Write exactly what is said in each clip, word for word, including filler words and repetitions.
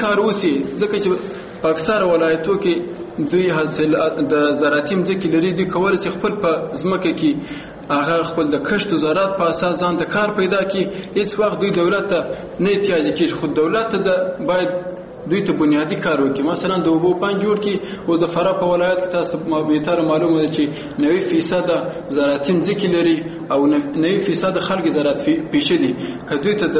کار وسی ځکه چې په اکثره ولایتو کې دوی حاصل د زراعتي ځمکې لري، دوی کولی شي خپل په ځمکه کې هغه خپل د کښت و زراعت په اساس ځان ته کار پیدا کړي. هیڅ وخت دوی دولت ته نه احتیاج کېږي، خو دولت ته باید دوی ته بنیادی کار وکړي. مثلا د اوبو پنج جوړ کړي. اوس د فراه په ولایت کې تاسو ته بهتره معلومه ده چې نوي فیصد زراعتي ځمکې لري او نوي فیصد خلک زراعت پیشه دي. که دوی ته د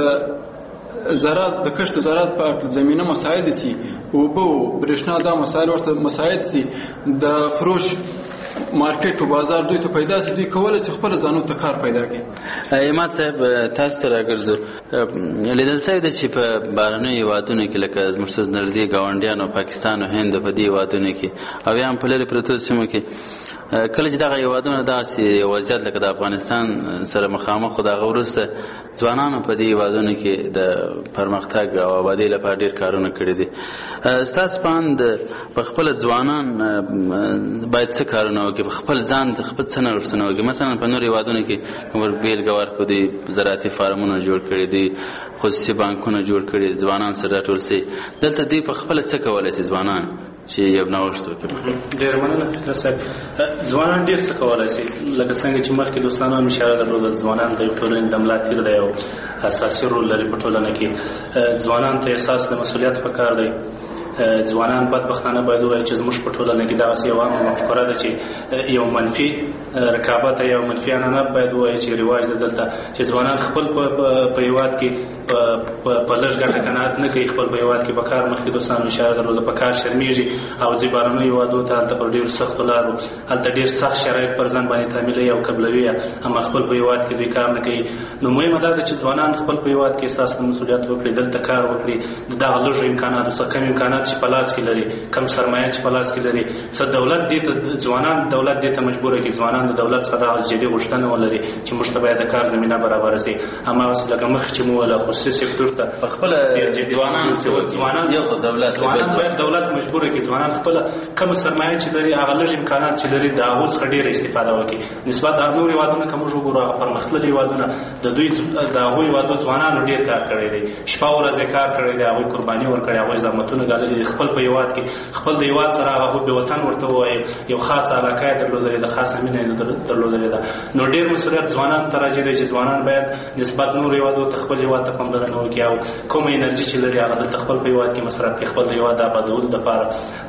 زراعت د کښت زراعت په زمینه مساعد سي، اوبه برېښنا دا مسایل ورته مساعد سي، د فروش مارکیټ او بازار دوی ته پیدا سي، دوی کولای شي خپل ځانو ته کار پیدا کړي. ایماد صاحب تاسو ته راګرځو، لیدل شوی ده چې په بهرنیو هېوادونو کې لکه زموږ څه نږدې ګاونډیانو پاکستان او هند په دې هېوادونو کې او یا هم په لرې پرتو سیمو کې کله چې دغه هېوادونه داسې وضعیت لکه د افغانستان سره مخامخ خو د هغه وروسته ځوانانو په دې هېوادونو کې د پرمختګ او آبادۍ لپاره ډېر کارونه کړي دي. ستاسو په اند په خپله ځوانان باید څه کارونه وکړي، په خپل ځان ته خپل څه نوښتونه وکړي؟ مثلا په نورو هېوادونو کې کوم بېلګه ورکړو، دوی زراعتي فارمونه جوړ کړي، دوی خصوصي بانکونه جوړ کړي، ځوانان سره راټول شي. دلته دوی په خپله څه کولی شي ځوانان چې یو نوښت وکړي؟ ډېر مننه فطرت صاحب. ځوانان ډېر څه کولی شي، لکه څنګه چې مخکې دوستانو هم اشاره درلوده، ځوانان د یو ټولنې د ملا تیر دی او اساسي رول لري په ټولنه کې. ځوانانو ته احساس د مسؤلیت پکار دی. ځوانان بدبختانه باید ووایي چې زموږ په ټولنه کې دغسې یوه عامه مفکوره ده چې یو منفي رقابت یو منفي عنعنه باید ووایي چې رواج ده دلته، چې ځوانان خپل په هېواد کې په لږ ګټه قناعت نه کوي، خپل په هېواد کې په کار مخکې دوستانو اشاره درلوده په کار شرمېږي او ځي بهرنیو هېوادو ته، هلته پر ډېرو سختو لارو، هلته ډېر سخت شرایط پر ځان باندې تعمیلوي او قبلوي، اما خپل په هېواد کې دوی کار نه کوي. نو مهمه دا ده چې ځوانان خپل په هېواد کې احساس د مسؤلیت وکړي، دلته کار وکړي، دغه لږو امکاناتو څخه کم امکانات چې په لاس کې لري، کم سرمایه چې په لاس کې لري، څه دولت دې ته ځوانان دولت دې ته مجبوره کړي، ځوانان د دولت څخه دغه جدي غوښتنه ولري چې موږ ته باید د کار زمینه برابره شي. هماغسې لکه مخکې چې مو ویله خصوصي سکتور ته په خپله ځوانان ځوانان ځوانان باید دولت مجبوره کړي ځوانان خپله کمه سرمایه چې لري، هغه لږ امکانات چې لري، د هغو څخه ډېره استفاده وکړي. نسبت د نورو هېوادونو که موږ وګورو، هغه پرمختللي هېوادونه د دوی د هغو هېوادو ځوانانو ډېر کار کړی دی، شپه ورځې کار کړی دی، هغوی قرباني ورکړې، هغوی زحمتونه ګاللي دي، خپل په هېواد کې خپل د هېواد سره هغه د وطن ورته ووایي یو خاصه علاقه یې درلودلې ده، خاصه مینه یې درلودلې ده. نو ډېر مسؤلیت ځوانانو ته راجع دی چې ځوانان باید نسبت نورو هېوادو ته خپل هېواد ته پاملرنه وکړي او کومه انرژي چې لري هغه دلته خپل په هېواد کې مصرف کړي، خپل د هېواد د آبادولو دپاره.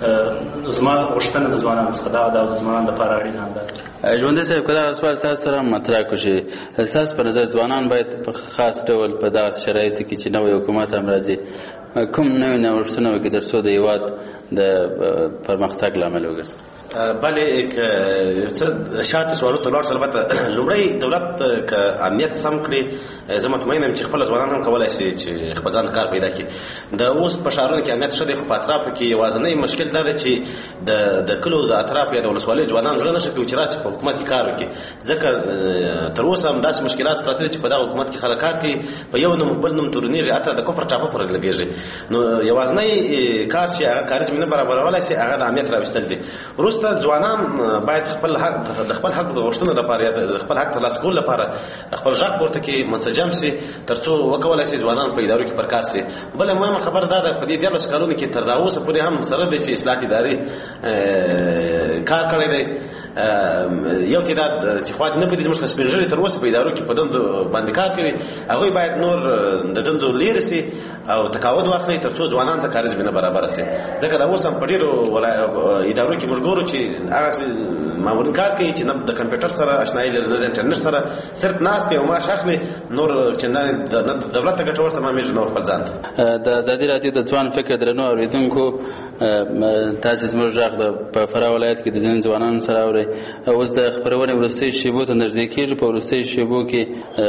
زما غوښتنه د ځوانانو څخه دغه ده او د ځوانانو دپاره اړینه همدا ده. ژوندی صاحب، که دغه سوال ستاسو سره هم مطرح کړو چې ستاسو په نظر ځوانان باید په خاص ډول په دغه شرایطو کې چې نوی حکومت هم راځي کوم نوي نوښتونه وکړي تر څو د هېواد د پرمختګ لامل وګرځي؟ بله څه شاته سوالو ته لاړ شو. البته لومړی دولت که امنیت سم کړي، زه مطمئن یم چې خپل ځوانان هم کولی شي چې خپل ځان کار پیدا کړي. د اوس په ښارونو کې امنیت ښه دی، خو په اطرافو کې یوازینی مشکل دا دی چې د د کلو د اطراف یا د ولسوالیو ځوانان زړه نه ښه کوي چې راشي په حکومت کې کار وکړي، ځکه تر اوسه هم داسې مشکلات پراته دي چې په دغه حکومت کې خلک کار کوي، په یو نوم بل نوم تورنېږي، حتی د کفر ټاپه پورې لګېږي. نو یوازینی کار چې هغه کاري زمینه برابرولی شي هغه د امنیت راوستل دي. وروسته ځوانان باید خپل حق د خپل حق د غوښتنې لپاره یا د خپل حق ترلاسه کولو لپاره خپل غږ پورته کړي، منسجم شي، تر څو وکولی شي ځوانان په ادارو کې پر کار شي. بله مهمه خبره دا ده، په دې دیارلسو کالونو کې تر دا اوسه پورې هم سره دی چې اصلاحات ادارې کار کړی دی. یو تعداد چې خوا دې نه پدې زموږ څخه سپین ږیري تر اوسه په ادارو کې په دندو باندې کار کوي، هغوی باید نور د دندو لرې شي او تقاعد واخلي تر څو ځوانانو ته کاري زمینه برابره شي. ځکه دا اوس هم په ډېرو ادارو کې موږ ګورو چې هغسې مامورین کار کوي چې نه د کمپیوټر سره اشنایي لري نه د انټرنېټ سره، صرف ناست او معاش اخلي، نور چندانې نه د دولت ته ګټور تمامېږي نه خپل ځان ته. د ازادي راډیو د ځوان فکر درنو اورېدونکو، تاسې زموږ غږ په فراه ولایت کې د ځینې ځوانانو سره اورئ. اوس د خپرونې وروستیو شېبو ته نږدې کېږي. په وروستیو شېبو کې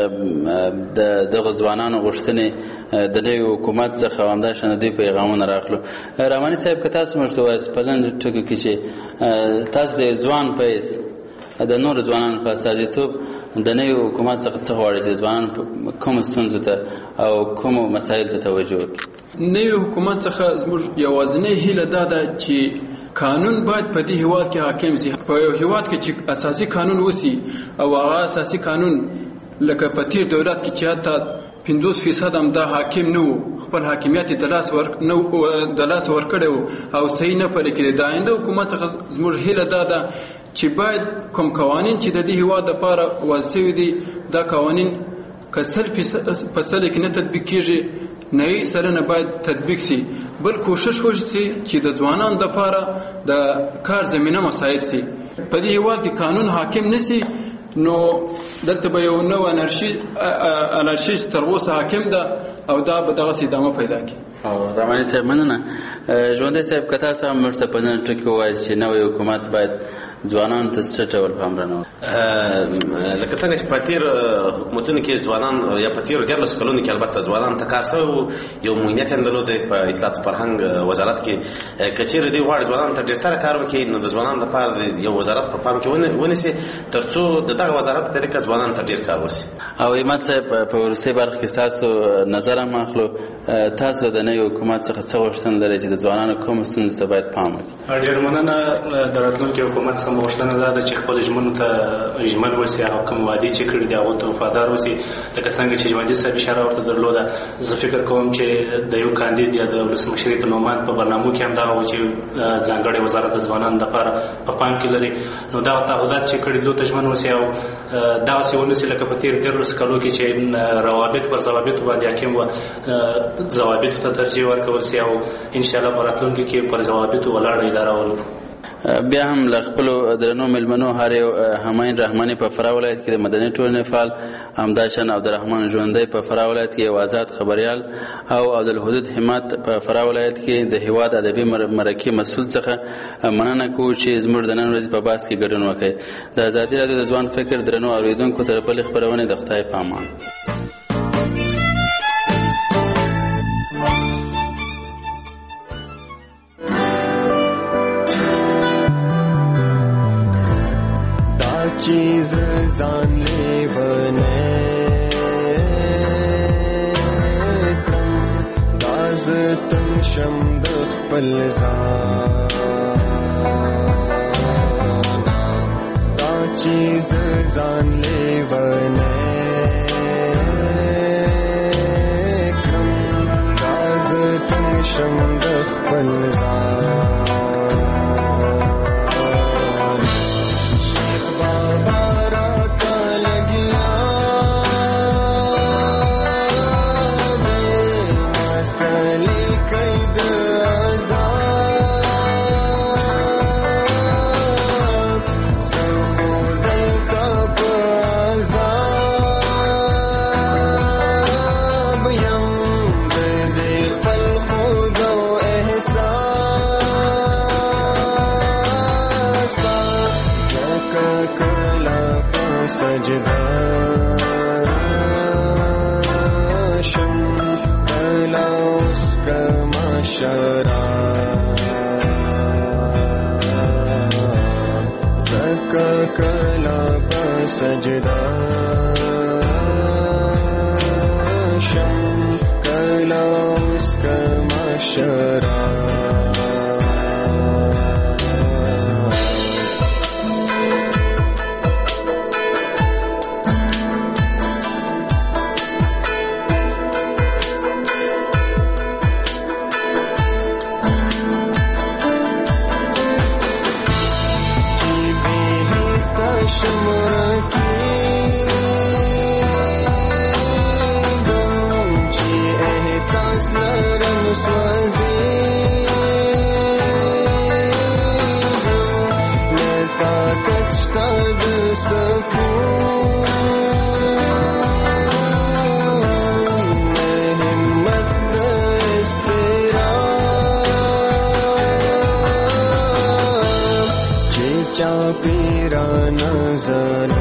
د دغه ځوانانو غوښتنې د نوي حکومت څخه او همداشان د دوی پیغامونه راخلو. رحماني صاحب، که تاسو موږ ته وایاست په لنډو ټکو کې چې تاسو د ځوان په حیث د نورو ځوانانو په استازیتوب د نوي حکومت څخه څه غواړئ چې ځوانان کومو ستونزو ته او کومو مسایلو ته توجه وکړي؟ نوي حکومت څخه زموږ یوازینۍ هیله دا ده چې قانون باید په دې هېواد کې حاکم شي. په یو هېواد کې چې اساسي قانون وسی او هغه اساسي قانون لکه په تیر دولت کې چې حتی پنځوس فیصد هم دا حاکم نه وو، خپل حاکمیت د لاس ور نه د لاس ورکړی وو او صحیح نه پلي کړی. د آینده حکومت څخه زموږ هیله دا ده چې باید کوم قوانین چې د دې هېواد لپاره وضع شوي دي دا قوانین که سل په سل کې نه تطبیق کېږي نوي سلنه باید تطبیق شي. بل کوشش وشي چې د ځوانانو لپاره د کار زمینه مساعد شي. په دې هېواد کې قانون حاکم نشي نو دلته به یو نوی انارشي انارشي تر اوسه حاکم ده او دا به دغسې ادامه پیدا کړي. او رحماني صاحب مننه. ژوندی صاحب که تاسو هم موږ ته په دې ټکي ووایئ چې نوی حکومت باید ځوانانو ته څه ډول پاملرنه وکړي؟ لکه څنګه چې په تېر حکومتونو کې ځوانان یا په تېرو دیارلسو کلونو کې البته ځوانانو ته کار شوی و، یو موینیت یې درلودی په اطلاعات فرهنګ وزارت کې. که چېرې دوی غواړي ځوانانو ته ډېرتره کار وکړي نو د ځوانانو لپاره یو وزارت په پام کې ونیسي تر څو د دغه وزارت طریقه ځوانانو ته ډېر کار وشي. او همت صاحب په وروستۍ برخه کې ستاسو نظر هم اخلو. تاسو د نوي حکومت څخه څه غوښتنه لرئ چې د ځوانانو کومو ستونزو ته باید پام وکړي؟ ډېر مننه. د راتلونکي حکومت څخه مو غوښتنه دا ده چې خپل ژمنو ته ژمن اوسي او کوم وعدې چې کړي دي هغو ته وفادار اوسي. لکه څنګه چې ژوندي صاحب اشاره ورته درلوده، زه فکر کوم چې د یو کاندید یا د ولسمشرۍ په نومان په برنامو کې هم دغه و چې ځانګړی وزارت د ځوانانو لپاره په پام کې لري. نو دغه تعهدات چې کړي دو ته ژمن اوسي او دغسې ونیسي لکه په تېرو دیارلسو کالو کې چې روابط پر ضوابطو باندې حاکم وه، ضوابطو ته ترجیح ورکول سي او انشاءالله په راتلونکي کې پر ضوابطو ولاړه اداره ولرو. بیا هم له خپلو درنو مېلمنو هر یو همایون رحماني په فراه ولایت کې د مدني ټولنې فعال، همداشان عبدالرحمن ژوندی په فراه ولایت کې یو آزاد خبریال او عبدالحدود همت په فراه ولایت کې د هېواد ادبي مرکې مسؤل څخه مننه کوو چې زموږ د نن ورځې په بحث کې ګډون وکړئ. د ازادي راډیو د ځوان فکر درنو اورېدونکو ته بلې خپرونې د خدای په امان. چیز ځان لیونی کړم، دا زه تم شم د خپل ځان، دا چیز ځان لیونی کړم، دا زه تم شم د خپل ځان. سجده شم کلا اوس کما شرا زکا کلا په سجده شم کلا اوس کما شرا. Pira nazar